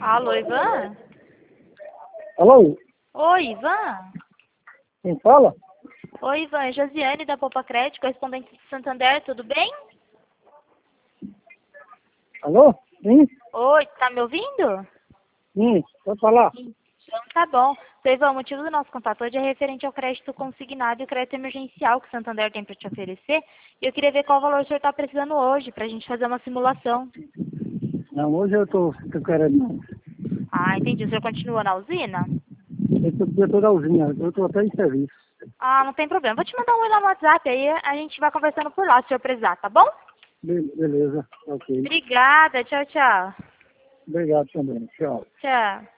Alô, Ivan? Alô? Oi, Ivan? Quem fala? Oi, Ivan, é Josiane da Poupa Crédito, correspondente de Santander, tudo bem? Alô? Sim? Oi, tá me ouvindo? Pode falar. Então tá bom. Então, Ivan, o motivo do nosso contato hoje é referente ao crédito consignado e o crédito emergencial que o Santander tem para te oferecer. E eu queria ver qual valor o senhor está precisando hoje, para a gente fazer uma simulação. Não, hoje eu tô querendo não. Ah, entendi. O senhor continua na usina? Eu tô na usina, eu tô até em serviço. Ah, não tem problema. Vou te mandar um oi lá no WhatsApp, aí a gente vai conversando por lá, se o senhor precisar, tá bom? Beleza, ok. Obrigada. Tchau, tchau. Obrigado também. Tchau. Tchau.